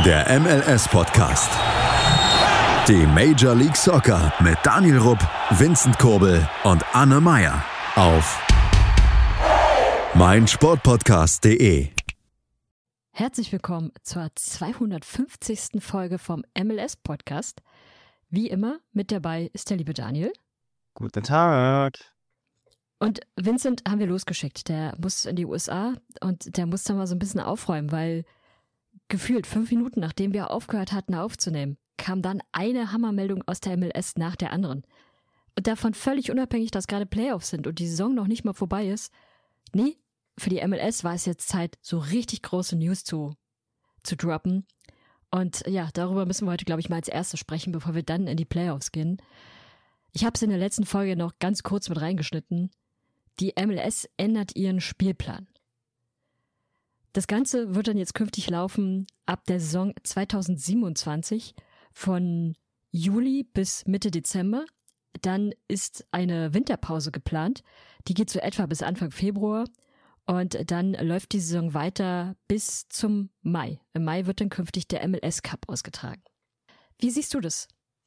Der MLS-Podcast. Die Major League Soccer mit Daniel Rupp, Vincent Kurbel und Anne Meyer auf meinsportpodcast.de. Herzlich willkommen zur 250. Folge vom MLS-Podcast. Wie immer mit dabei ist der liebe Daniel. Guten Tag. Und Vincent haben wir losgeschickt. Der muss in die USA und der muss da mal so ein bisschen aufräumen, weil gefühlt 5 Minuten, nachdem wir aufgehört hatten aufzunehmen, kam dann eine Hammermeldung aus der MLS nach der anderen. Und davon völlig unabhängig, dass gerade Playoffs sind und die Saison noch nicht mal vorbei ist. Nee, für die MLS war es jetzt Zeit, so richtig große News zu droppen. Und ja, darüber müssen wir heute, glaube ich, mal als erstes sprechen, bevor wir dann in die Playoffs gehen. Ich habe es in der letzten Folge noch ganz kurz mit reingeschnitten. Die MLS ändert ihren Spielplan. Das Ganze wird dann jetzt künftig laufen ab der Saison 2027 von Juli bis Mitte Dezember. Dann ist eine Winterpause geplant. Die geht so etwa bis Anfang Februar. Und dann läuft die Saison weiter bis zum Mai. Im Mai wird dann künftig der MLS Cup ausgetragen. Wie siehst du das?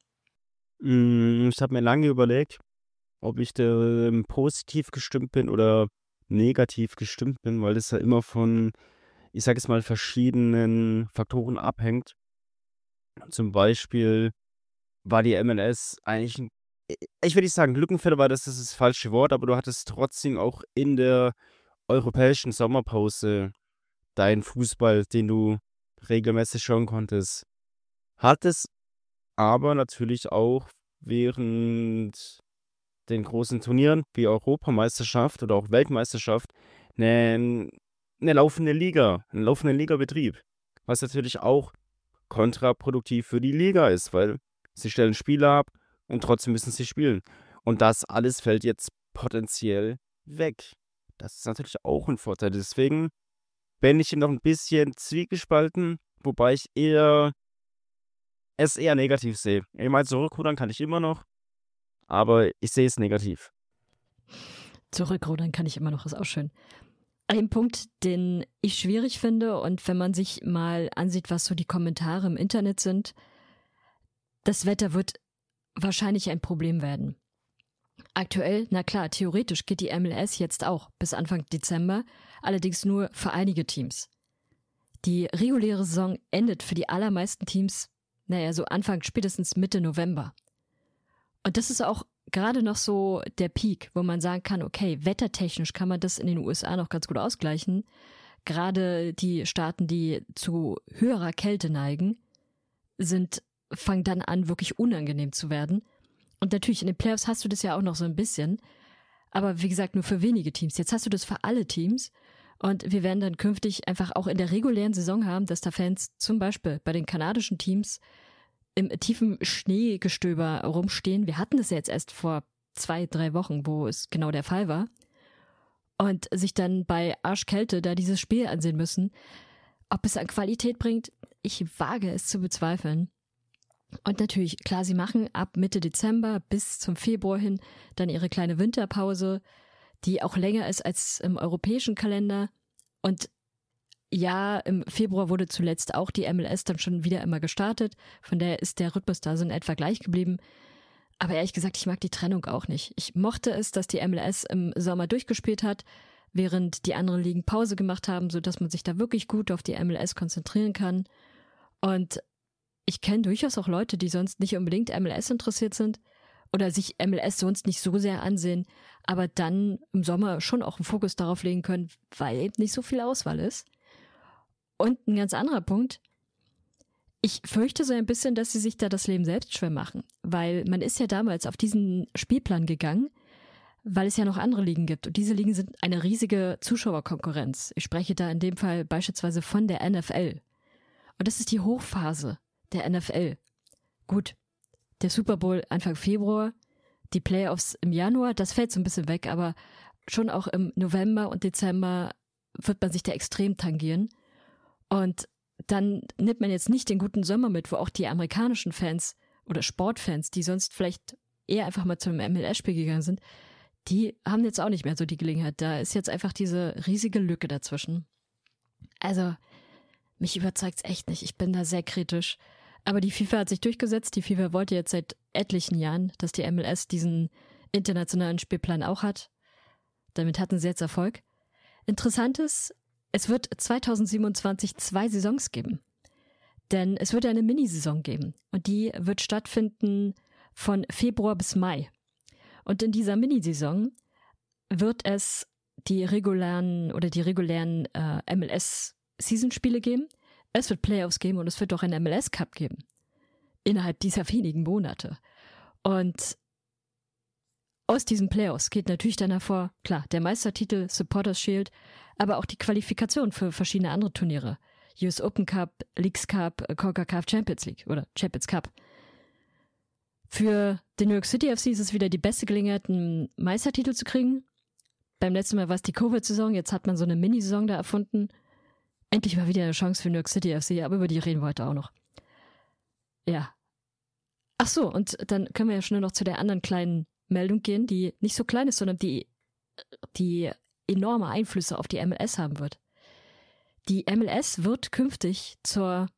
Ich habe mir lange überlegt, ob ich da positiv gestimmt bin oder negativ gestimmt bin, weil das ja immer von, ich sage es mal, verschiedenen Faktoren abhängt. Zum Beispiel war die MLS eigentlich, ich will nicht sagen Glückenfälle, weil das ist das falsche Wort, aber du hattest trotzdem auch in der europäischen Sommerpause deinen Fußball, den du regelmäßig schauen konntest. Hattest aber natürlich auch während den großen Turnieren wie Europameisterschaft oder auch Weltmeisterschaft einen laufenden Ligabetrieb, was natürlich auch kontraproduktiv für die Liga ist, weil sie stellen Spiele ab und trotzdem müssen sie spielen. Und das alles fällt jetzt potenziell weg. Das ist natürlich auch ein Vorteil. Deswegen bin ich noch ein bisschen zwiegespalten, wobei ich es eher negativ sehe. Ich meine, zurückrudern kann ich immer noch, aber ich sehe es negativ. Zurückrudern kann ich immer noch, ist auch schön. Ein Punkt, den ich schwierig finde, und wenn man sich mal ansieht, was so die Kommentare im Internet sind, das Wetter wird wahrscheinlich ein Problem werden. Aktuell, na klar, theoretisch geht die MLS jetzt auch bis Anfang Dezember, allerdings nur für einige Teams. Die reguläre Saison endet für die allermeisten Teams, so Anfang, spätestens Mitte November. Und das ist auch gerade noch so der Peak, wo man sagen kann, okay, wettertechnisch kann man das in den USA noch ganz gut ausgleichen. Gerade die Staaten, die zu höherer Kälte neigen, fangen dann an, wirklich unangenehm zu werden. Und natürlich, in den Playoffs hast du das ja auch noch so ein bisschen. Aber wie gesagt, nur für wenige Teams. Jetzt hast du das für alle Teams. Und wir werden dann künftig einfach auch in der regulären Saison haben, dass da Fans zum Beispiel bei den kanadischen Teams im tiefen Schneegestöber rumstehen. Wir hatten das ja jetzt erst vor 2-3 Wochen, wo es genau der Fall war. Und sich dann bei Arschkälte da dieses Spiel ansehen müssen. Ob es an Qualität bringt, ich wage es zu bezweifeln. Und natürlich, klar, sie machen ab Mitte Dezember bis zum Februar hin dann ihre kleine Winterpause, die auch länger ist als im europäischen Kalender. Und ja, im Februar wurde zuletzt auch die MLS dann schon wieder immer gestartet. Von daher ist der Rhythmus da so in etwa gleich geblieben. Aber ehrlich gesagt, ich mag die Trennung auch nicht. Ich mochte es, dass die MLS im Sommer durchgespielt hat, während die anderen Ligen Pause gemacht haben, sodass man sich da wirklich gut auf die MLS konzentrieren kann. Und ich kenne durchaus auch Leute, die sonst nicht unbedingt MLS interessiert sind oder sich MLS sonst nicht so sehr ansehen, aber dann im Sommer schon auch einen Fokus darauf legen können, weil eben nicht so viel Auswahl ist. Und ein ganz anderer Punkt, ich fürchte so ein bisschen, dass sie sich da das Leben selbst schwer machen, weil man ist ja damals auf diesen Spielplan gegangen, weil es ja noch andere Ligen gibt. Und diese Ligen sind eine riesige Zuschauerkonkurrenz. Ich spreche da in dem Fall beispielsweise von der NFL. Und das ist die Hochphase der NFL. Gut, der Super Bowl Anfang Februar, die Playoffs im Januar, das fällt so ein bisschen weg, aber schon auch im November und Dezember wird man sich da extrem tangieren. Und dann nimmt man jetzt nicht den guten Sommer mit, wo auch die amerikanischen Fans oder Sportfans, die sonst vielleicht eher einfach mal zum MLS-Spiel gegangen sind, die haben jetzt auch nicht mehr so die Gelegenheit. Da ist jetzt einfach diese riesige Lücke dazwischen. Also Mich überzeugt's echt nicht. Ich bin da sehr kritisch. Aber die FIFA hat sich durchgesetzt. Die FIFA wollte jetzt seit etlichen Jahren, dass die MLS diesen internationalen Spielplan auch hat. Damit hatten sie jetzt Erfolg. Interessant ist, es wird 2027 2 Saisons geben. Denn es wird eine Minisaison geben. Und die wird stattfinden von Februar bis Mai. Und in dieser Minisaison wird es die regulären MLS-Season-Spiele geben. Es wird Playoffs geben und es wird auch einen MLS-Cup geben. Innerhalb dieser wenigen Monate. Und aus diesen Playoffs geht natürlich dann hervor, klar, der Meistertitel, Supporters Shield, aber auch die Qualifikation für verschiedene andere Turniere. US Open Cup, Leagues Cup, CONCACAF Champions League oder Champions Cup. Für den New York City FC ist es wieder die beste Gelegenheit, einen Meistertitel zu kriegen. Beim letzten Mal war es die Covid-Saison, jetzt hat man so eine Mini-Saison da erfunden. Endlich mal wieder eine Chance für New York City FC, aber über die reden wir heute auch noch. Ja. Ach so, und dann können wir ja schnell noch zu der anderen kleinen Meldung gehen, die nicht so klein ist, sondern die enorme Einflüsse auf die MLS haben wird. Die MLS wird künftig zur,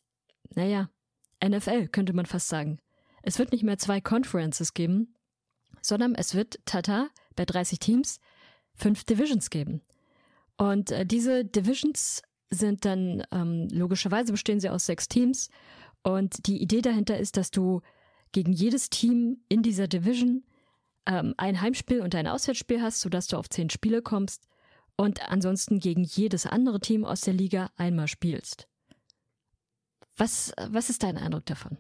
NFL, könnte man fast sagen. Es wird nicht mehr 2 Conferences geben, sondern es wird, bei 30 Teams 5 Divisions geben. Und diese Divisions sind dann, logischerweise bestehen sie aus 6 Teams. Und die Idee dahinter ist, dass du gegen jedes Team in dieser Division ein Heimspiel und ein Auswärtsspiel hast, sodass du auf 10 Spiele kommst und ansonsten gegen jedes andere Team aus der Liga einmal spielst. Was ist dein Eindruck davon?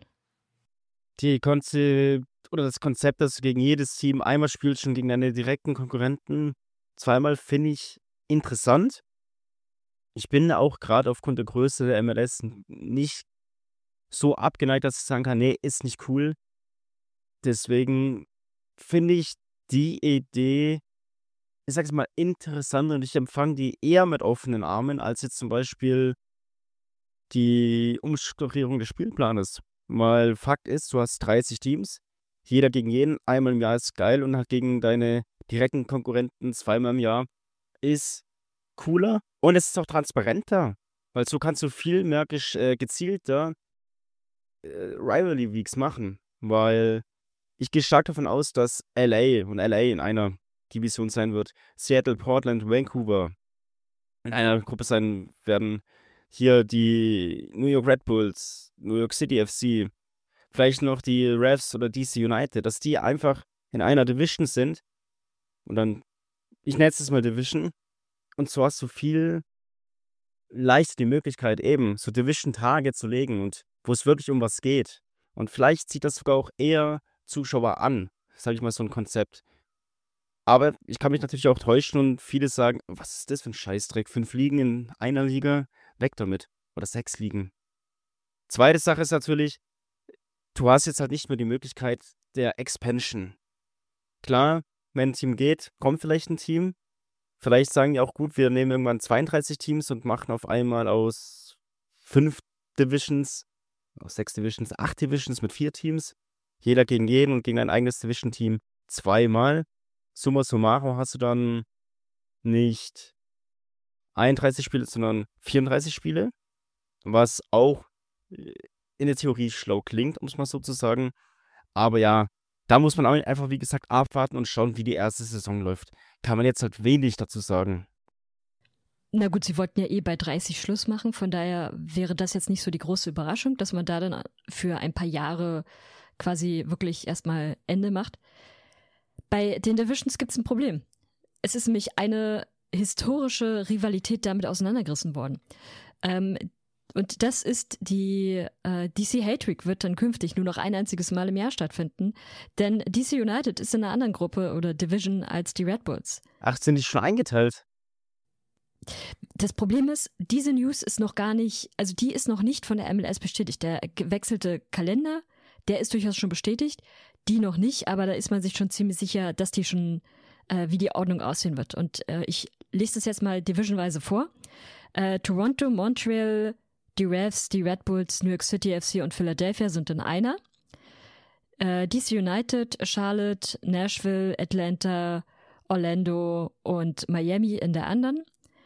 Das Konzept, dass du gegen jedes Team einmal spielst und gegen deine direkten Konkurrenten zweimal, finde ich interessant. Ich bin auch gerade aufgrund der Größe der MLS nicht so abgeneigt, dass ich sagen kann, nee, ist nicht cool. Deswegen finde ich die Idee, ich sag's mal, interessant und ich empfange die eher mit offenen Armen als jetzt zum Beispiel die Umstrukturierung des Spielplanes. Weil Fakt ist, du hast 30 Teams, jeder gegen jeden, einmal im Jahr ist geil und halt gegen deine direkten Konkurrenten zweimal im Jahr ist cooler und es ist auch transparenter, weil so kannst du viel mehr gezielter Rivalry Weeks machen, weil ich gehe stark davon aus, dass LA in einer Division sein wird, Seattle, Portland, Vancouver in einer Gruppe sein werden, hier die New York Red Bulls, New York City FC, vielleicht noch die Revs oder DC United, dass die einfach in einer Division sind und dann, ich nenne es jetzt mal Division, und so hast du viel leichter die Möglichkeit eben so Division-Tage zu legen und wo es wirklich um was geht. Und vielleicht zieht das sogar auch eher Zuschauer an, sage ich mal, so ein Konzept. Aber ich kann mich natürlich auch täuschen und viele sagen, was ist das für ein Scheißdreck? 5 Ligen in einer Liga, weg damit. Oder 6 Ligen. Zweite Sache ist natürlich, du hast jetzt halt nicht mehr die Möglichkeit der Expansion. Klar, wenn ein Team geht, kommt vielleicht ein Team. Vielleicht sagen die auch, gut, wir nehmen irgendwann 32 Teams und machen auf einmal aus 5 Divisions, aus 6 Divisions, 8 Divisions mit 4 Teams. Jeder gegen jeden und gegen ein eigenes Division-Team zweimal. Summa summarum hast du dann nicht 31 Spiele, sondern 34 Spiele. Was auch in der Theorie schlau klingt, um es mal so zu sagen. Aber ja, da muss man auch einfach, wie gesagt, abwarten und schauen, wie die erste Saison läuft. Kann man jetzt halt wenig dazu sagen. Na gut, sie wollten ja bei 30 Schluss machen, von daher wäre das jetzt nicht so die große Überraschung, dass man da dann für ein paar Jahre quasi wirklich erstmal Ende macht. Bei den Divisions gibt es ein Problem. Es ist nämlich eine historische Rivalität damit auseinandergerissen worden. Und das ist die DC Hate Week wird dann künftig nur noch ein einziges Mal im Jahr stattfinden, denn DC United ist in einer anderen Gruppe oder Division als die Red Bulls. Ach, sind die schon eingeteilt? Das Problem ist, diese News ist noch gar nicht, also die ist noch nicht von der MLS bestätigt. Der gewechselte Kalender, der ist durchaus schon bestätigt, die noch nicht, aber da ist man sich schon ziemlich sicher, dass die schon, wie die Ordnung aussehen wird. Und ich lese das jetzt mal divisionweise vor. Toronto, Montreal, die Revs, die Red Bulls, New York City FC und Philadelphia sind in einer. DC United, Charlotte, Nashville, Atlanta, Orlando und Miami in der anderen.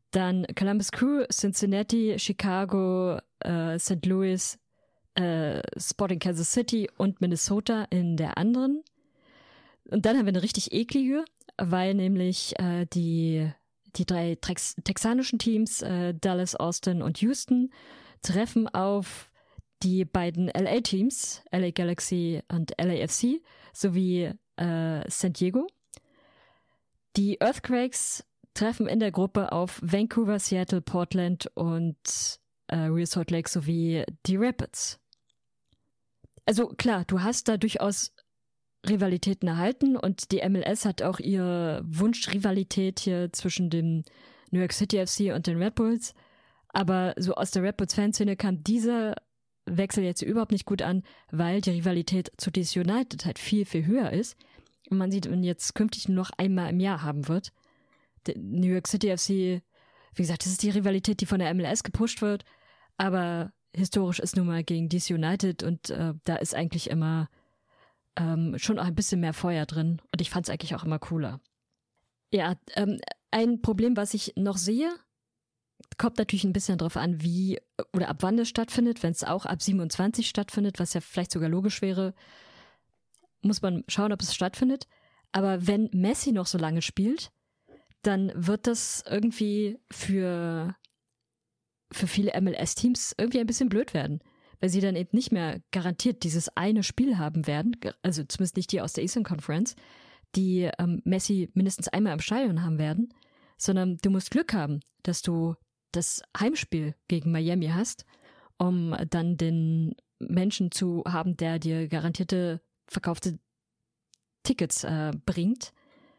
Dann Columbus Crew, Cincinnati, Chicago, St. Louis, Sporting Kansas City und Minnesota in der anderen. Und dann haben wir eine richtig eklige, weil nämlich die 3 texanischen Teams, Dallas, Austin und Houston, treffen auf die beiden LA-Teams, LA Galaxy und LAFC, sowie San Diego. Die Earthquakes treffen in der Gruppe auf Vancouver, Seattle, Portland und Real Salt Lake sowie die Rapids. Also klar, du hast da durchaus Rivalitäten erhalten und die MLS hat auch ihre Wunschrivalität hier zwischen dem New York City FC und den Red Bulls. Aber so aus der Red Bulls-Fanszene kam dieser Wechsel jetzt überhaupt nicht gut an, weil die Rivalität zu DC United halt viel, viel höher ist. Und man sieht, man jetzt künftig nur noch einmal im Jahr haben wird. Der New York City FC, wie gesagt, das ist die Rivalität, die von der MLS gepusht wird. Aber historisch ist nun mal gegen DC United und da ist eigentlich immer schon auch ein bisschen mehr Feuer drin. Und ich fand es eigentlich auch immer cooler. Ja, ein Problem, was ich noch sehe, kommt natürlich ein bisschen drauf an, wie oder ab wann es stattfindet. Wenn es auch ab 27 stattfindet, was ja vielleicht sogar logisch wäre, muss man schauen, ob es stattfindet. Aber wenn Messi noch so lange spielt, dann wird das irgendwie für viele MLS-Teams irgendwie ein bisschen blöd werden. Weil sie dann eben nicht mehr garantiert dieses eine Spiel haben werden, also zumindest nicht die aus der Eastern Conference, die Messi mindestens einmal im Stadion haben werden, sondern du musst Glück haben, dass du das Heimspiel gegen Miami hast, um dann den Menschen zu haben, der dir garantierte verkaufte Tickets bringt.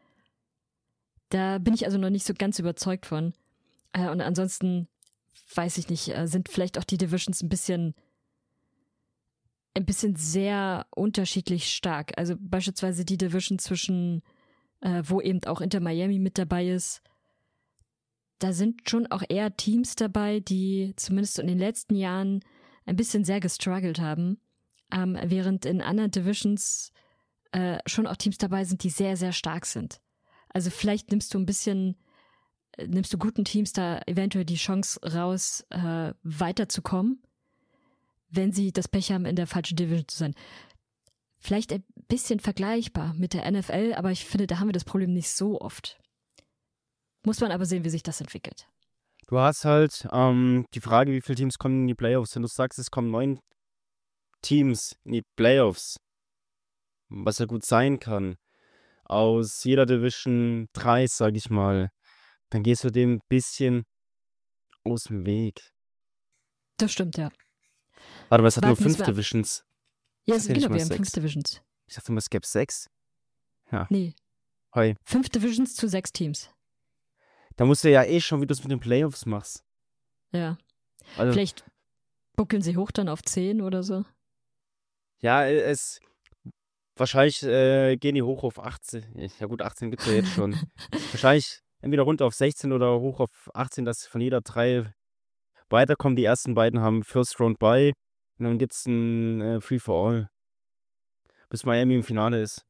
Da bin ich also noch nicht so ganz überzeugt von. Und ansonsten, weiß ich nicht, sind vielleicht auch die Divisions ein bisschen sehr unterschiedlich stark. Also beispielsweise die Division zwischen, wo eben auch Inter Miami mit dabei ist, da sind schon auch eher Teams dabei, die zumindest in den letzten Jahren ein bisschen sehr gestruggelt haben, während in anderen Divisions schon auch Teams dabei sind, die sehr, sehr stark sind. Also vielleicht nimmst du guten Teams da eventuell die Chance raus, weiterzukommen, wenn sie das Pech haben, in der falschen Division zu sein. Vielleicht ein bisschen vergleichbar mit der NFL, aber ich finde, da haben wir das Problem nicht so oft. Muss man aber sehen, wie sich das entwickelt. Du hast halt die Frage, wie viele Teams kommen in die Playoffs. Wenn du sagst, es kommen 9 Teams in die Playoffs, was ja gut sein kann, aus jeder Division 3, sag ich mal, dann gehst du dem ein bisschen aus dem Weg. Das stimmt, ja. Warte mal, es hat nur 5 Divisions. Ja, genau, wir haben 5 Divisions. Ich dachte immer, es gäbe 6. Ja. Nee. Hoi. 5 Divisions zu 6 Teams. Da musst du ja schon, wie du es mit den Playoffs machst. Ja. Also, vielleicht buckeln sie hoch dann auf 10 oder so. Ja, wahrscheinlich gehen die hoch auf 18. Ja gut, 18 gibt es ja jetzt schon. Wahrscheinlich entweder runter auf 16 oder hoch auf 18, dass von jeder 3 weiterkommen. Die ersten beiden haben First Round Bye und dann gibt es ein Free for All. Bis Miami im Finale ist.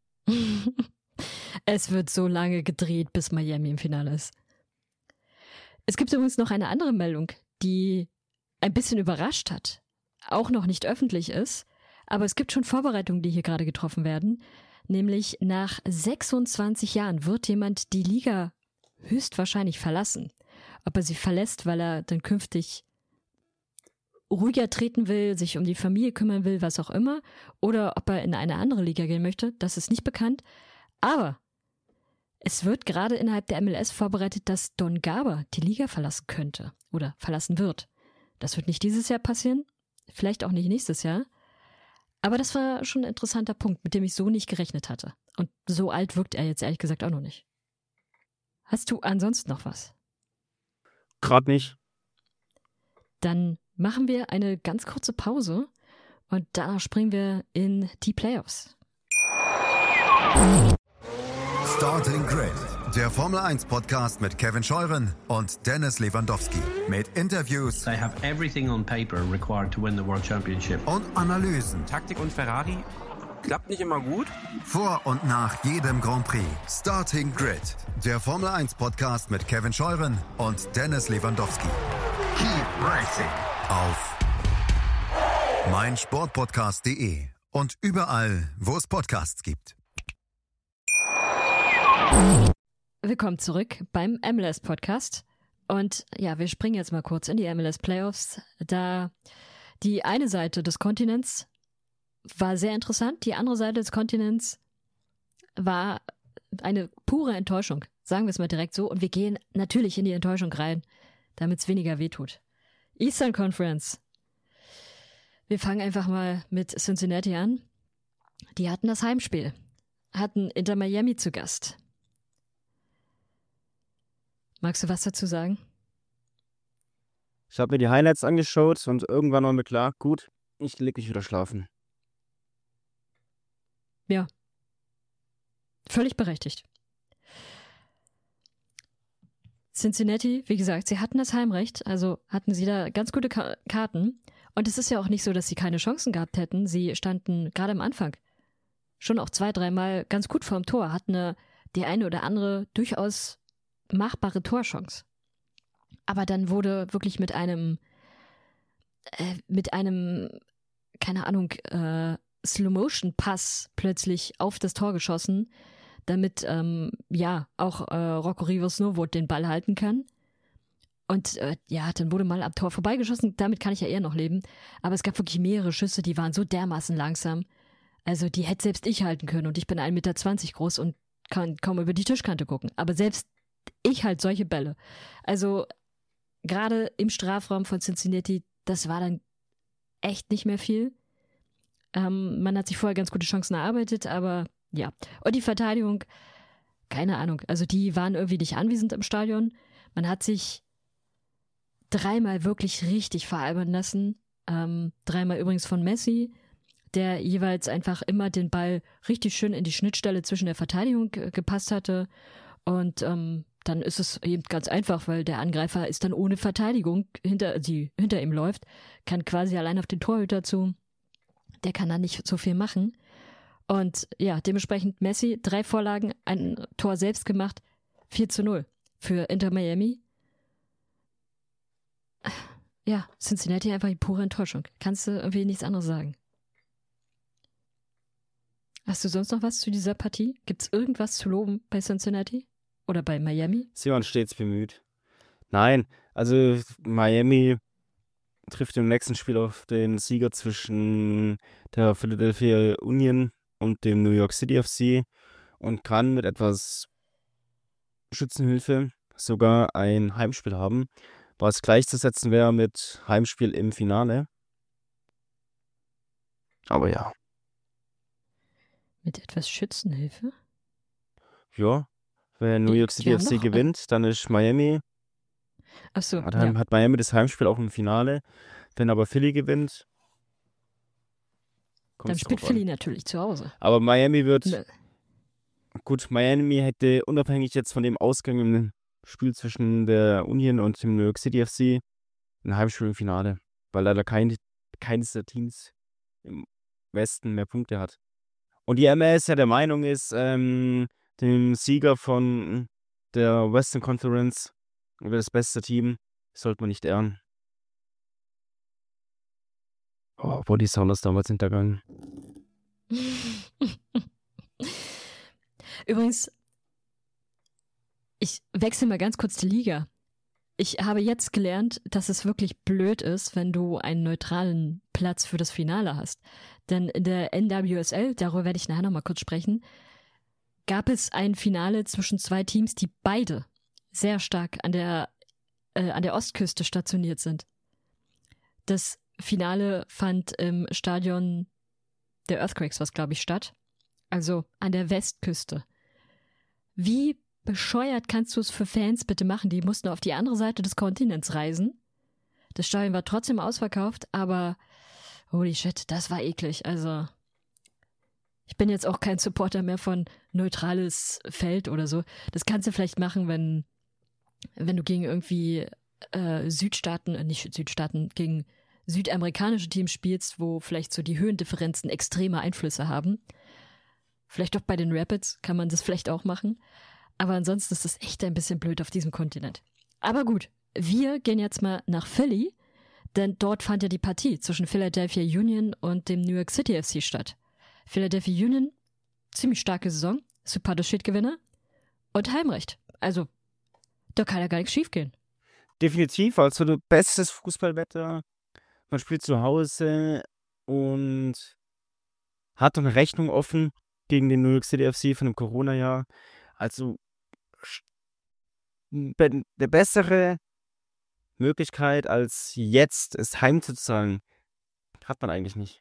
Es wird so lange gedreht, bis Miami im Finale ist. Es gibt übrigens noch eine andere Meldung, die ein bisschen überrascht hat. Auch noch nicht öffentlich ist, aber es gibt schon Vorbereitungen, die hier gerade getroffen werden. Nämlich nach 26 Jahren wird jemand die Liga höchstwahrscheinlich verlassen. Ob er sie verlässt, weil er dann künftig ruhiger treten will, sich um die Familie kümmern will, was auch immer, oder ob er in eine andere Liga gehen möchte, das ist nicht bekannt. Aber es wird gerade innerhalb der MLS vorbereitet, dass Don Garber die Liga verlassen könnte oder verlassen wird. Das wird nicht dieses Jahr passieren, vielleicht auch nicht nächstes Jahr. Aber das war schon ein interessanter Punkt, mit dem ich so nicht gerechnet hatte. Und so alt wirkt er jetzt ehrlich gesagt auch noch nicht. Hast du ansonsten noch was? Gerade nicht. Dann machen wir eine ganz kurze Pause und danach springen wir in die Playoffs. Starting Grid, der Formel 1 Podcast mit Kevin Scheuren und Dennis Lewandowski. Mit Interviews. They have everything on paper required to win the World Championship. Und Analysen. Taktik und Ferrari klappt nicht immer gut. Vor und nach jedem Grand Prix. Starting Grid, Der Formel 1 Podcast mit Kevin Scheuren und Dennis Lewandowski. Keep racing auf meinsportpodcast.de und überall, wo es Podcasts gibt. Willkommen zurück beim MLS Podcast. Und ja, wir springen jetzt mal kurz in die MLS Playoffs, da die eine Seite des Kontinents war sehr interessant, die andere Seite des Kontinents war eine pure Enttäuschung, sagen wir es mal direkt so. Und wir gehen natürlich in die Enttäuschung rein, damit es weniger wehtut. Eastern Conference. Wir fangen einfach mal mit Cincinnati an. Die hatten das Heimspiel, hatten Inter Miami zu Gast. Magst du was dazu sagen? Ich habe mir die Highlights angeschaut und irgendwann war mir klar, gut, ich leg mich wieder schlafen. Ja. Völlig berechtigt. Cincinnati, wie gesagt, sie hatten das Heimrecht, also hatten sie da ganz gute Karten. Und es ist ja auch nicht so, dass sie keine Chancen gehabt hätten. Sie standen gerade am Anfang schon auch 2-3 Mal ganz gut vorm Tor, hatten die eine oder andere durchaus machbare Torchance. Aber dann wurde wirklich mit einem, keine Ahnung, Slow-Motion-Pass plötzlich auf das Tor geschossen, damit auch Rocco Rivers Novo den Ball halten kann. Und dann wurde mal am Tor vorbeigeschossen, damit kann ich ja eher noch leben. Aber es gab wirklich mehrere Schüsse, die waren so dermaßen langsam. Also die hätte selbst ich halten können und ich bin 1,20 Meter groß und kann kaum über die Tischkante gucken. Aber selbst ich halt solche Bälle. Also gerade im Strafraum von Cincinnati, das war dann echt nicht mehr viel. Man hat sich vorher ganz gute Chancen erarbeitet, aber ja. Und die Verteidigung, keine Ahnung. Also die waren irgendwie nicht anwesend im Stadion. Man hat sich 3-mal wirklich richtig veralbern lassen. 3-mal übrigens von Messi, der jeweils einfach immer den Ball richtig schön in die Schnittstelle zwischen der Verteidigung gepasst hatte. Und dann ist es eben ganz einfach, weil der Angreifer ist dann ohne Verteidigung, die hinter ihm läuft, kann quasi allein auf den Torhüter zu. Der kann dann nicht so viel machen. Und ja, dementsprechend Messi, 3 Vorlagen, ein Tor selbst gemacht, 4-0 für Inter Miami. Ja, Cincinnati einfach die pure Enttäuschung. Kannst du irgendwie nichts anderes sagen. Hast du sonst noch was zu dieser Partie? Gibt's irgendwas zu loben bei Cincinnati? Oder bei Miami? Sie waren stets bemüht. Nein, also Miami trifft im nächsten Spiel auf den Sieger zwischen der Philadelphia Union und dem New York City FC und kann mit etwas Schützenhilfe sogar ein Heimspiel haben, was gleichzusetzen wäre mit Heimspiel im Finale. Aber ja. Mit etwas Schützenhilfe? Ja, wenn New York City FC gewinnt, dann ist Miami. Achso. Hat Miami das Heimspiel auch im Finale. Wenn aber Philly gewinnt, dann spielt Philly natürlich zu Hause. Aber Miami wird. Ne. Gut, Miami hätte unabhängig jetzt von dem Ausgang im Spiel zwischen der Union und dem New York City FC ein Heimspiel im Finale, weil leider keines der Teams im Westen mehr Punkte hat. Und die MLS ja der Meinung ist, dem Sieger von der Western Conference oder das beste Team sollte man nicht ehren. Oh, Body Sounders damals hintergangen. Übrigens, ich wechsle mal ganz kurz die Liga. Ich habe jetzt gelernt, dass es wirklich blöd ist, wenn du einen neutralen Platz für das Finale hast. Denn in der NWSL, darüber werde ich nachher nochmal kurz sprechen, gab es ein Finale zwischen 2 Teams, die beide sehr stark an der Ostküste stationiert sind. Das Finale fand im Stadion der Earthquakes, was glaube ich, statt. Also an der Westküste. Wie bescheuert kannst du es für Fans bitte machen? Die mussten auf die andere Seite des Kontinents reisen. Das Stadion war trotzdem ausverkauft, aber holy shit, das war eklig. Also ich bin jetzt auch kein Supporter mehr von neutrales Feld oder so. Das kannst du vielleicht machen, wenn du gegen irgendwie gegen südamerikanische Teams spielst, wo vielleicht so die Höhendifferenzen extreme Einflüsse haben. Vielleicht auch bei den Rapids kann man das vielleicht auch machen. Aber ansonsten ist es echt ein bisschen blöd auf diesem Kontinent. Aber gut, wir gehen jetzt mal nach Philly, denn dort fand ja die Partie zwischen Philadelphia Union und dem New York City FC statt. Philadelphia Union, ziemlich starke Saison, Super Gewinner und Heimrecht. Also, da kann ja gar nichts schief gehen. Definitiv, also bestes Fußballwetter. Man spielt zu Hause und hat noch eine Rechnung offen gegen den New York City FC von dem Corona-Jahr. Also eine bessere Möglichkeit als jetzt es heim zu zahlen, hat man eigentlich nicht.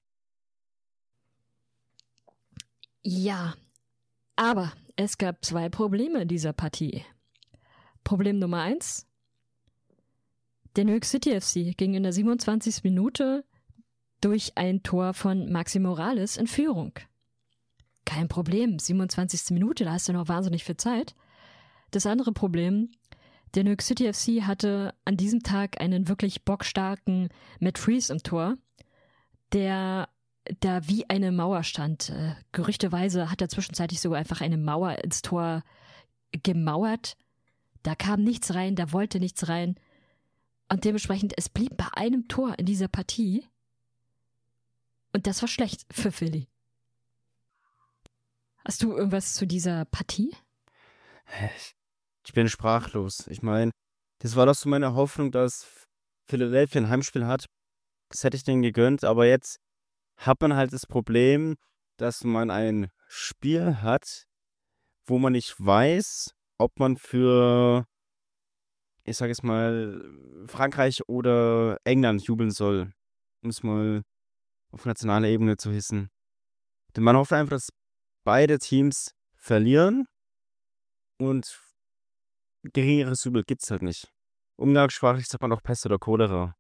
Ja, aber es gab 2 Probleme in dieser Partie. Problem Nummer 1. Der New York City FC ging in der 27. Minute durch ein Tor von Maxi Morales in Führung. Kein Problem, 27. Minute, da hast du noch wahnsinnig viel Zeit. Das andere Problem, der New York City FC hatte an diesem Tag einen wirklich bockstarken Matt Freese im Tor, der da wie eine Mauer stand. Gerüchteweise hat er zwischenzeitlich sogar einfach eine Mauer ins Tor gemauert. Da kam nichts rein, da wollte nichts rein. Und dementsprechend, es blieb bei einem Tor in dieser Partie. Und das war schlecht für Philly. Hast du irgendwas zu dieser Partie? Ich bin sprachlos. Ich meine, das war doch so meine Hoffnung, dass Philadelphia ein Heimspiel hat. Das hätte ich denen gegönnt, aber jetzt hat man halt das Problem, dass man ein Spiel hat, wo man nicht weiß, ob man für, ich sage jetzt mal, Frankreich oder England jubeln soll, um es mal auf nationaler Ebene zu hissen. Denn man hofft einfach, dass beide Teams verlieren und geringeres Jubel gibt es halt nicht. Umgangssprachlich sagt man auch Pest oder Cholera.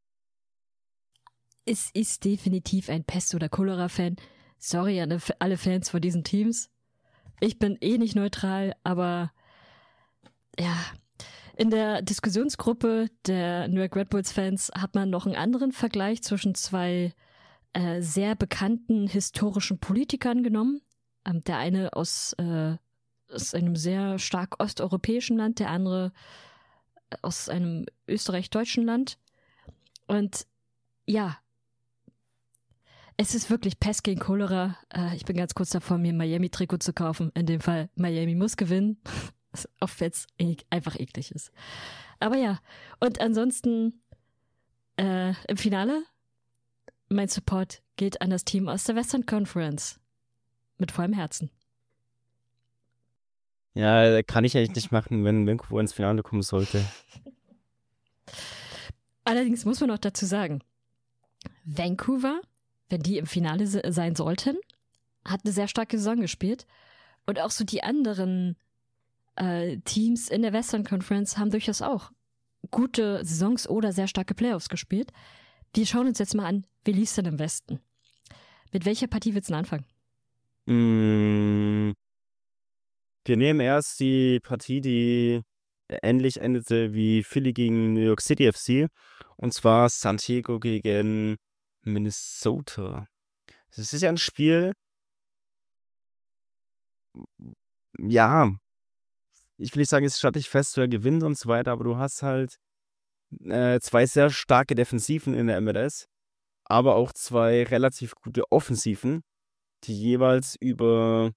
Es ist definitiv ein Pest- oder Cholera-Fan. Sorry an alle Fans von diesen Teams. Ich bin eh nicht neutral, aber ja, in der Diskussionsgruppe der New York Red Bulls-Fans hat man noch einen anderen Vergleich zwischen 2 sehr bekannten historischen Politikern genommen. Der eine aus einem sehr stark osteuropäischen Land, der andere aus einem österreich-deutschen Land. Und ja, es ist wirklich Pest gegen Cholera. Ich bin ganz kurz davor, mir ein Miami-Trikot zu kaufen. In dem Fall, Miami muss gewinnen. Auch wenn es einfach eklig ist. Aber ja, und ansonsten im Finale, mein Support geht an das Team aus der Western Conference. Mit vollem Herzen. Ja, kann ich eigentlich nicht machen, wenn Vancouver ins Finale kommen sollte. Allerdings muss man noch dazu sagen, Vancouver, wenn die im Finale sein sollten, hat eine sehr starke Saison gespielt. Und auch so die anderen Teams in der Western Conference haben durchaus auch gute Saisons oder sehr starke Playoffs gespielt. Wir schauen uns jetzt mal an, wie lief es denn im Westen? Mit welcher Partie willst du denn anfangen? Wir nehmen erst die Partie, die ähnlich endete wie Philly gegen New York City FC. Und zwar San Diego gegen Minnesota. Das ist ja ein Spiel, ja, ich will nicht sagen, es stand nicht fest, wer gewinnt und so weiter, aber du hast halt 2 sehr starke Defensiven in der MLS, aber auch 2 relativ gute Offensiven, die jeweils über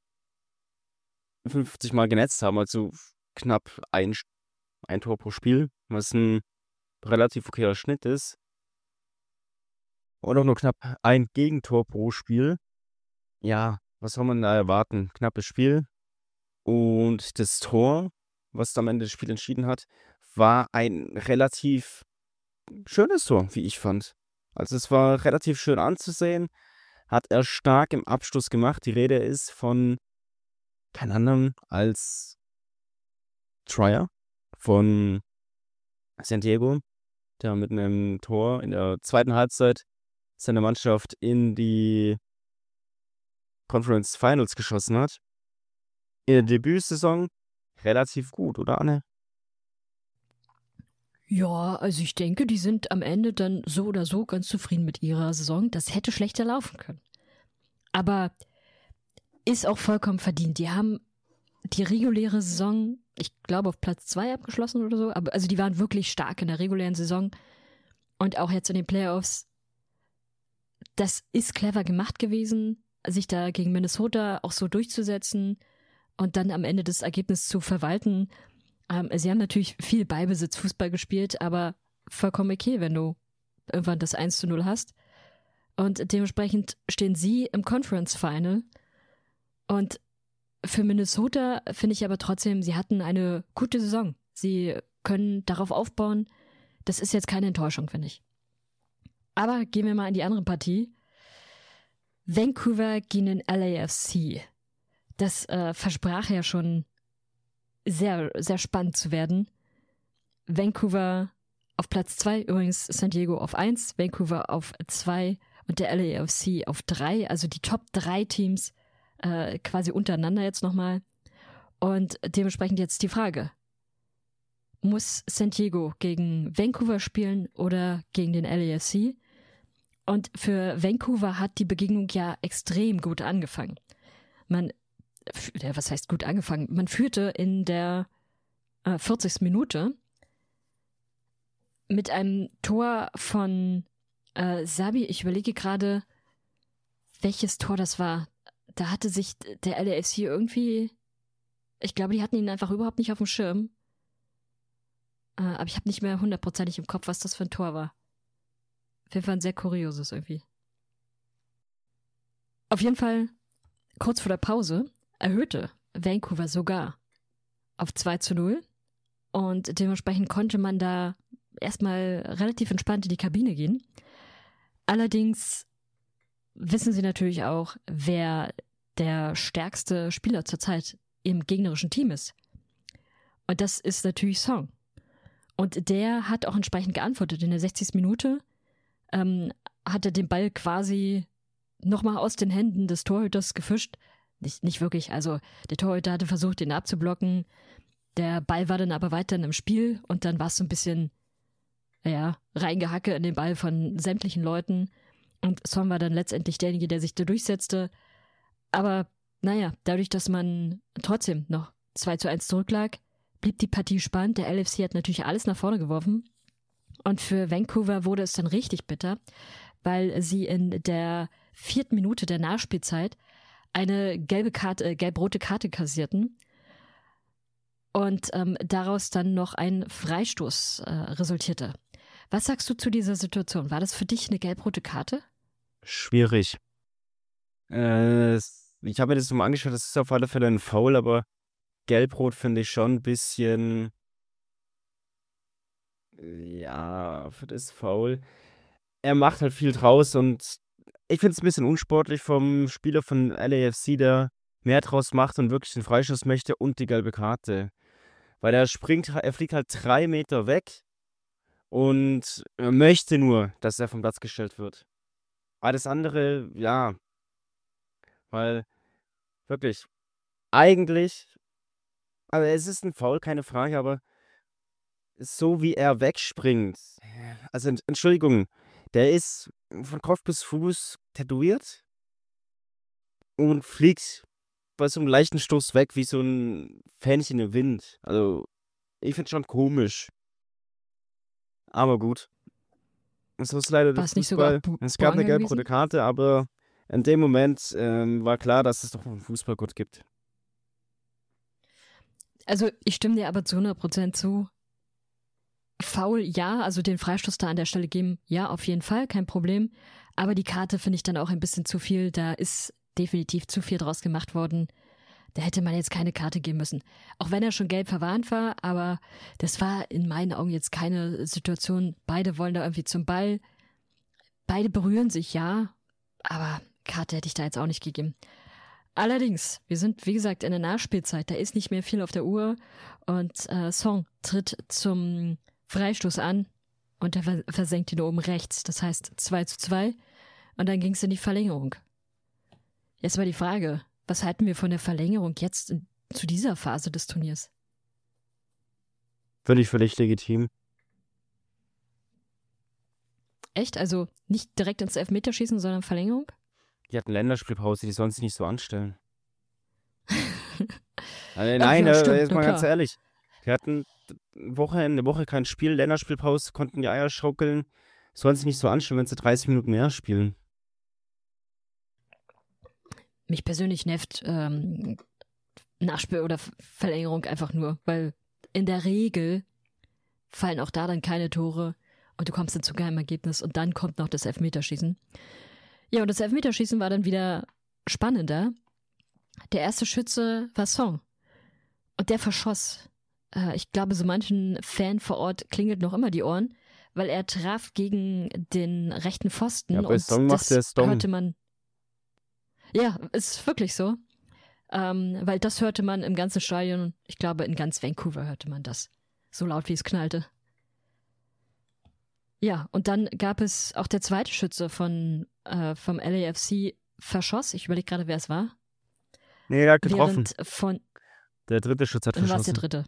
50 Mal genetzt haben, also knapp ein Tor pro Spiel, was ein relativ okayer Schnitt ist. Und auch nur knapp ein Gegentor pro Spiel. Ja, was soll man da erwarten? Knappes Spiel. Und das Tor, was am Ende das Spiel entschieden hat, war ein relativ schönes Tor, wie ich fand. Also es war relativ schön anzusehen. Hat er stark im Abschluss gemacht. Die Rede ist von kein anderem als Trier von San Diego, der mit einem Tor in der zweiten Halbzeit seine Mannschaft in die Conference Finals geschossen hat. In der Debütsaison relativ gut, oder Anne? Ja, also ich denke, die sind am Ende dann so oder so ganz zufrieden mit ihrer Saison. Das hätte schlechter laufen können. Aber ist auch vollkommen verdient. Die haben die reguläre Saison, ich glaube, auf Platz 2 abgeschlossen oder so. Aber also die waren wirklich stark in der regulären Saison. Und auch jetzt in den Playoffs. Das ist clever gemacht gewesen, sich da gegen Minnesota auch so durchzusetzen und dann am Ende das Ergebnis zu verwalten. Sie haben natürlich viel Ballbesitz Fußball gespielt, aber vollkommen okay, wenn du irgendwann das 1:0 hast. Und dementsprechend stehen sie im Conference Final. Und für Minnesota finde ich aber trotzdem, sie hatten eine gute Saison. Sie können darauf aufbauen. Das ist jetzt keine Enttäuschung, finde ich. Aber gehen wir mal in die andere Partie. Vancouver gegen den LAFC. Das versprach ja schon sehr, sehr spannend zu werden. Vancouver auf Platz 2, übrigens San Diego auf 1, Vancouver auf 2 und der LAFC auf 3. Also die Top 3 Teams quasi untereinander jetzt nochmal. Und dementsprechend jetzt die Frage. Muss San Diego gegen Vancouver spielen oder gegen den LAFC? Und für Vancouver hat die Begegnung ja extrem gut angefangen. Was heißt gut angefangen? Man führte in der 40. Minute mit einem Tor von Sabi. Ich überlege gerade, welches Tor das war. Da hatte sich der LAFC irgendwie, ich glaube, die hatten ihn einfach überhaupt nicht auf dem Schirm. Aber ich habe nicht mehr 100%ig im Kopf, was das für ein Tor war. Auf jeden Fall ein sehr kurioses irgendwie. Auf jeden Fall, kurz vor der Pause, erhöhte Vancouver sogar auf 2:0. Und dementsprechend konnte man da erstmal relativ entspannt in die Kabine gehen. Allerdings wissen sie natürlich auch, wer der stärkste Spieler zurzeit im gegnerischen Team ist. Und das ist natürlich Song. Und der hat auch entsprechend geantwortet. In der 60. Minute hat er den Ball quasi nochmal aus den Händen des Torhüters gefischt. Nicht wirklich, also der Torhüter hatte versucht, ihn abzublocken. Der Ball war dann aber weiterhin im Spiel und dann war es so ein bisschen, Reingehacke in den Ball von sämtlichen Leuten. Und Song war dann letztendlich derjenige, der sich da durchsetzte. Aber dadurch, dass man trotzdem noch 2:1 zurücklag, blieb die Partie spannend. Der LAFC hat natürlich alles nach vorne geworfen. Und für Vancouver wurde es dann richtig bitter, weil sie in der 4. Minute der Nachspielzeit eine gelb-rote Karte kassierten und daraus dann noch ein Freistoß resultierte. Was sagst du zu dieser Situation? War das für dich eine gelb-rote Karte? Schwierig. Ich habe mir das mal angeschaut, das ist auf alle Fälle ein Foul, aber gelb-rot finde ich schon ein bisschen, für das Foul. Er macht halt viel draus und ich finde es ein bisschen unsportlich vom Spieler von LAFC, der mehr draus macht und wirklich den Freistoß möchte und die gelbe Karte. Weil er fliegt halt 3 Meter weg und er möchte nur, dass er vom Platz gestellt wird. Aber das andere, weil wirklich, eigentlich, also es ist ein Foul, keine Frage, aber so wie er wegspringt, also Entschuldigung, der ist von Kopf bis Fuß tätowiert und fliegt bei so einem leichten Stoß weg wie so ein Fähnchen im Wind. Also, ich finde es schon komisch. Aber gut. So ist leider War der es nicht sogar Fußball. Es gab eine Boanga gelb-rote gewesen? Karte, aber in dem Moment war klar, dass es doch einen Fußballgott gibt. Also ich stimme dir aber zu 100% zu. Foul, ja, also den Freistoß da an der Stelle geben, ja, auf jeden Fall, kein Problem. Aber die Karte finde ich dann auch ein bisschen zu viel. Da ist definitiv zu viel draus gemacht worden. Da hätte man jetzt keine Karte geben müssen. Auch wenn er schon gelb verwarnt war, aber das war in meinen Augen jetzt keine Situation. Beide wollen da irgendwie zum Ball. Beide berühren sich, ja, aber Karte hätte ich da jetzt auch nicht gegeben. Allerdings, wir sind, wie gesagt, in der Nachspielzeit. Da ist nicht mehr viel auf der Uhr. Und Song tritt zum Freistoß an und er versenkt ihn oben rechts. Das heißt 2:2. Und dann ging es in die Verlängerung. Jetzt war die Frage, was halten wir von der Verlängerung jetzt zu dieser Phase des Turniers? Völlig legitim. Echt? Also nicht direkt ins Elfmeterschießen, sondern Verlängerung? Die hatten Länderspielpause, die sollen sich nicht so anstellen. Nein, ja, stimmt, jetzt na mal ganz klar. ehrlich. Wir hatten eine Woche kein Spiel, Länderspielpause, konnten die Eier schaukeln. Sollen sich nicht so anstellen, wenn sie 30 Minuten mehr spielen. Mich persönlich nervt Nachspiel oder Verlängerung einfach nur, weil in der Regel fallen auch da dann keine Tore und du kommst dann zu keinem Ergebnis und dann kommt noch das Elfmeterschießen. Ja, und das Elfmeterschießen war dann wieder spannender. Der erste Schütze war Song und der verschoss. Ich glaube, so manchen Fan vor Ort klingelt noch immer die Ohren, weil er traf gegen den rechten Pfosten Ja, bei und Song macht der das Song. hörte man. Ja, ist wirklich so. Weil das hörte man im ganzen Stadion, ich glaube in ganz Vancouver hörte man das. So laut wie es knallte. Ja, und dann gab es auch der zweite Schütze vom LAFC verschoss. Ich überlege gerade, wer es war. Nee, der hat getroffen. Während von, Der dritte Schütze hat dann war es der verschossen.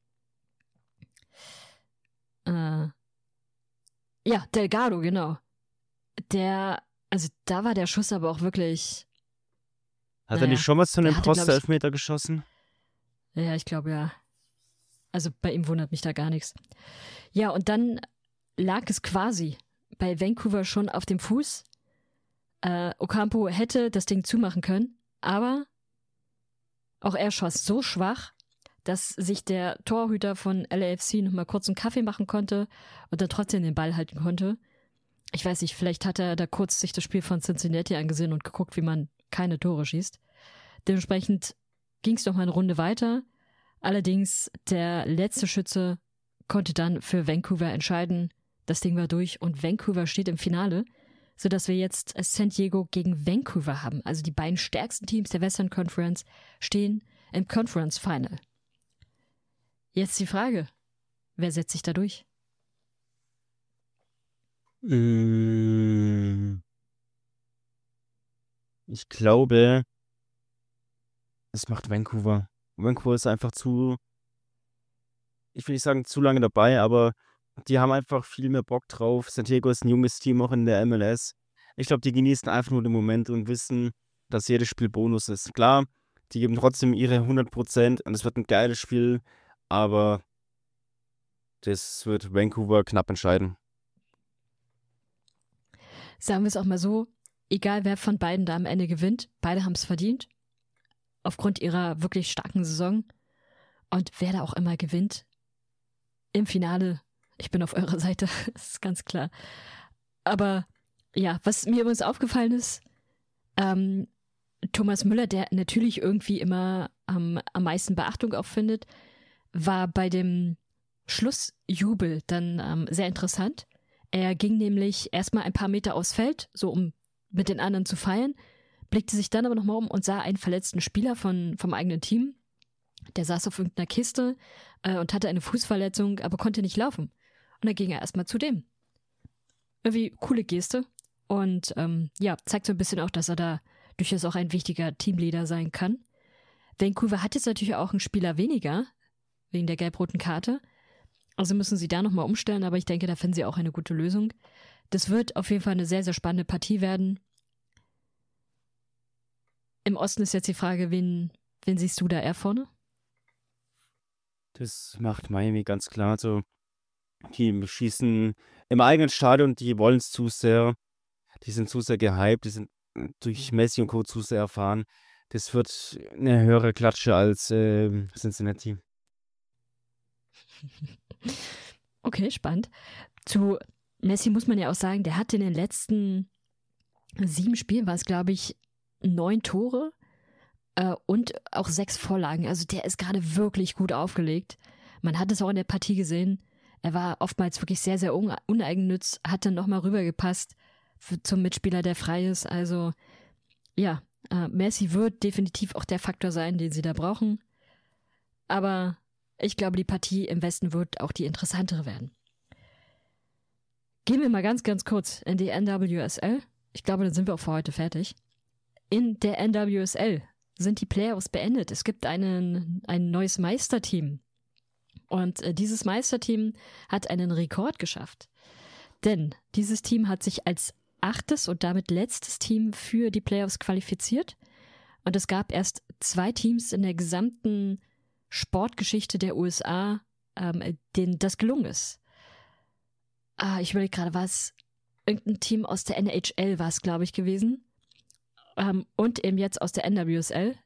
dritte. Ja, Delgado, genau. Also da war der Schuss aber auch wirklich, Hat er naja, nicht schon mal zu der einem hatte, glaub ich- Poster-Elfmeter geschossen? ja, ich glaube ja. Also bei ihm wundert mich da gar nichts. Ja, und dann lag es quasi bei Vancouver schon auf dem Fuß. Ocampo hätte das Ding zumachen können, aber auch er schoss so schwach, dass sich der Torhüter von LAFC nochmal kurz einen Kaffee machen konnte und dann trotzdem den Ball halten konnte. Ich weiß nicht, vielleicht hat er da kurz sich das Spiel von Cincinnati angesehen und geguckt, wie man keine Tore schießt. Dementsprechend ging es noch mal eine Runde weiter. Allerdings der letzte Schütze konnte dann für Vancouver entscheiden. Das Ding war durch und Vancouver steht im Finale, sodass wir jetzt San Diego gegen Vancouver haben. Also die beiden stärksten Teams der Western Conference stehen im Conference Final. Jetzt die Frage, wer setzt sich da durch? Ich glaube, es macht Vancouver. Vancouver ist einfach ich will nicht sagen zu lange dabei, aber die haben einfach viel mehr Bock drauf. San Diego ist ein junges Team auch in der MLS. Ich glaube, die genießen einfach nur den Moment und wissen, dass jedes Spiel Bonus ist. Klar, die geben trotzdem ihre 100% und es wird ein geiles Spiel, aber das wird Vancouver knapp entscheiden. Sagen wir es auch mal so, egal wer von beiden da am Ende gewinnt, beide haben es verdient. Aufgrund ihrer wirklich starken Saison. Und wer da auch immer gewinnt, im Finale, ich bin auf eurer Seite, das ist ganz klar. Aber ja, was mir übrigens aufgefallen ist, Thomas Müller, der natürlich irgendwie immer am meisten Beachtung auch findet, war bei dem Schlussjubel dann sehr interessant. Er ging nämlich erstmal ein paar Meter aufs Feld, so um mit den anderen zu feiern, blickte sich dann aber nochmal um und sah einen verletzten Spieler vom eigenen Team. Der saß auf irgendeiner Kiste und hatte eine Fußverletzung, aber konnte nicht laufen. Und dann ging er erstmal zu dem. Irgendwie coole Geste. Und ja, zeigt so ein bisschen auch, dass er da durchaus auch ein wichtiger Teamleader sein kann. Vancouver hat jetzt natürlich auch einen Spieler weniger, wegen der gelb-roten Karte. Also müssen sie da nochmal umstellen, aber ich denke, da finden sie auch eine gute Lösung. Das wird auf jeden Fall eine sehr, sehr spannende Partie werden. Im Osten ist jetzt die Frage, wen siehst du da eher vorne? Das macht Miami ganz klar. Also, die schießen im eigenen Stadion, die wollen es zu sehr. Die sind zu sehr gehypt, die sind durch Messi und Co. zu sehr erfahren. Das wird eine höhere Klatsche als Cincinnati. Okay, spannend. Zu Messi muss man ja auch sagen, der hat in den letzten 7 Spielen, war es glaube ich 9 Tore und auch 6 Vorlagen. Also der ist gerade wirklich gut aufgelegt. Man hat es auch in der Partie gesehen. Er war oftmals wirklich sehr, sehr uneigennütz, hat dann nochmal rübergepasst zum Mitspieler, der frei ist. Also ja, Messi wird definitiv auch der Faktor sein, den sie da brauchen. Aber ich glaube, die Partie im Westen wird auch die interessantere werden. Gehen wir mal ganz, ganz kurz in die NWSL. Ich glaube, dann sind wir auch für heute fertig. In der NWSL sind die Playoffs beendet. Es gibt ein neues Meisterteam. Und dieses Meisterteam hat einen Rekord geschafft. Denn dieses Team hat sich als 8. und damit letztes Team für die Playoffs qualifiziert. Und es gab erst 2 Teams in der gesamten Sportgeschichte der USA denen das gelungen ist. Ich überlege gerade, war es irgendein Team aus der NHL, war es, glaube ich, gewesen. Und eben jetzt aus der NWSL.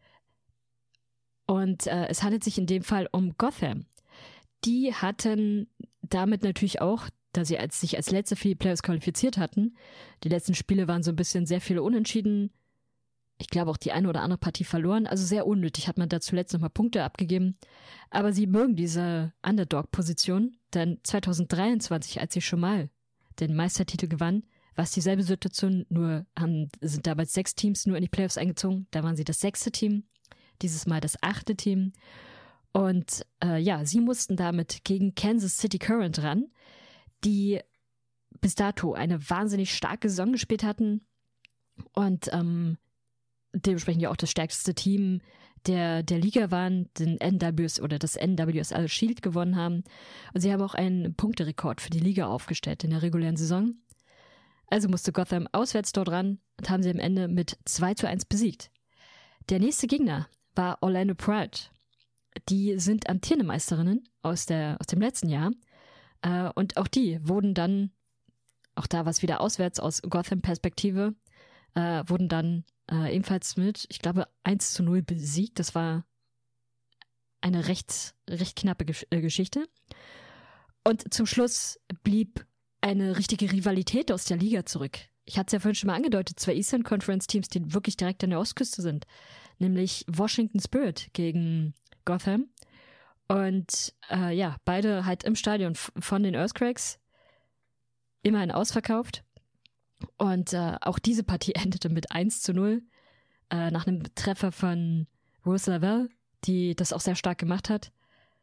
Und es handelt sich in dem Fall um Gotham. Die hatten damit natürlich auch, da sie sich als Letzte für die Playoffs qualifiziert hatten, die letzten Spiele waren so ein bisschen sehr viele Unentschieden. Ich glaube auch die eine oder andere Partie verloren. Also sehr unnötig hat man da zuletzt nochmal Punkte abgegeben. Aber sie mögen diese Underdog-Position, denn 2023, als sie schon mal den Meistertitel gewannen, war es dieselbe Situation, nur sind damals 6 Teams nur in die Playoffs eingezogen. Da waren sie das 6. Team, dieses Mal das 8. Team. Und sie mussten damit gegen Kansas City Current ran, die bis dato eine wahnsinnig starke Saison gespielt hatten und dementsprechend ja auch das stärkste Team der Liga waren, das NWSL Shield gewonnen haben. Und sie haben auch einen Punkterekord für die Liga aufgestellt in der regulären Saison. Also musste Gotham auswärts dort ran und haben sie am Ende mit 2:1 besiegt. Der nächste Gegner war Orlando Pride. Die sind amtierende Meisterinnen aus dem letzten Jahr. Und auch die wurden dann, auch da war es wieder auswärts aus Gotham-Perspektive, wurden dann ebenfalls mit, ich glaube, 1:0 besiegt. Das war eine recht knappe Geschichte. Und zum Schluss blieb eine richtige Rivalität aus der Liga zurück. Ich hatte es ja vorhin schon mal angedeutet, 2 Eastern Conference Teams, die wirklich direkt an der Ostküste sind. Nämlich Washington Spirit gegen Gotham. Und beide halt im Stadion von den Earthquakes. Immerhin ausverkauft. Und auch diese Partie endete mit 1:0 nach einem Treffer von Rose Lavelle, die das auch sehr stark gemacht hat.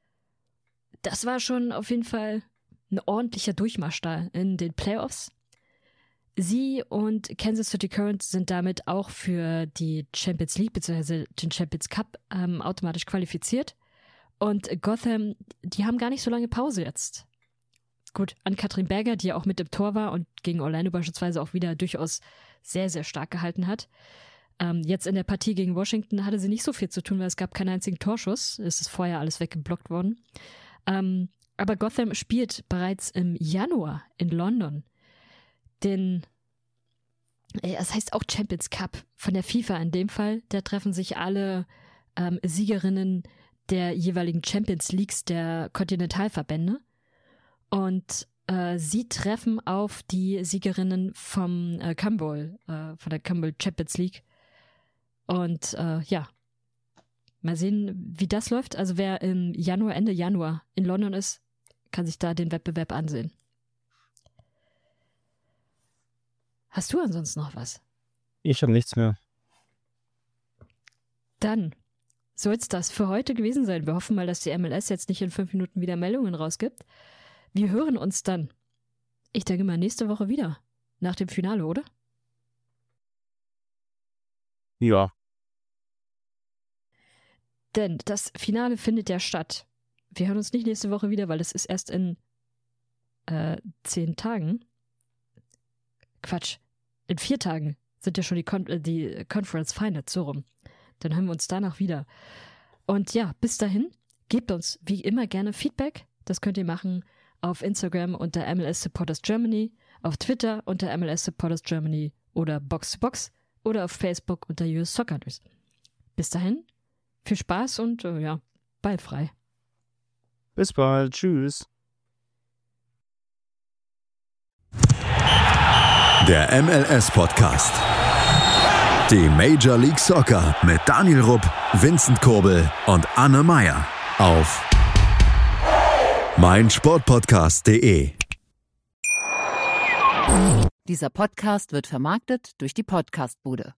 Das war schon auf jeden Fall ein ordentlicher Durchmarsch da in den Playoffs. Sie und Kansas City Current sind damit auch für die Champions League bzw. den Champions Cup automatisch qualifiziert. Und Gotham, die haben gar nicht so lange Pause jetzt. Gut, Ann-Kathrin Berger, die ja auch mit im Tor war und gegen Orlando beispielsweise auch wieder durchaus sehr, sehr stark gehalten hat. Jetzt in der Partie gegen Washington hatte sie nicht so viel zu tun, weil es gab keinen einzigen Torschuss. Es ist vorher alles weggeblockt worden. Aber Gotham spielt bereits im Januar in London das heißt auch Champions Cup von der FIFA in dem Fall. Da treffen sich alle Siegerinnen der jeweiligen Champions Leagues der Kontinentalverbände. Und sie treffen auf die Siegerinnen vom Campbell, von der Campbell Champions League. Und mal sehen, wie das läuft. Also wer im Ende Januar in London ist, kann sich da den Wettbewerb ansehen. Hast du ansonsten noch was? Ich habe nichts mehr. Dann soll es das für heute gewesen sein. Wir hoffen mal, dass die MLS jetzt nicht in 5 Minuten wieder Meldungen rausgibt. Wir hören uns dann, ich denke mal, nächste Woche wieder. Nach dem Finale, oder? Ja. Denn das Finale findet ja statt. Wir hören uns nicht nächste Woche wieder, weil das ist erst in 10 Tagen. Quatsch. In 4 Tagen sind ja schon die Conference Finals, so rum. Dann hören wir uns danach wieder. Und ja, bis dahin, gebt uns wie immer gerne Feedback. Das könnt ihr machen auf Instagram unter MLS Supporters Germany, auf Twitter unter MLS Supporters Germany oder Box to Box oder auf Facebook unter US Soccer News. Bis dahin, viel Spaß und ballfrei. Bis bald. Tschüss. Der MLS-Podcast. Die Major League Soccer mit Daniel Rupp, Vincent Kurbel und Anne Meyer auf meinsportpodcast.de. Dieser Podcast wird vermarktet durch die Podcastbude.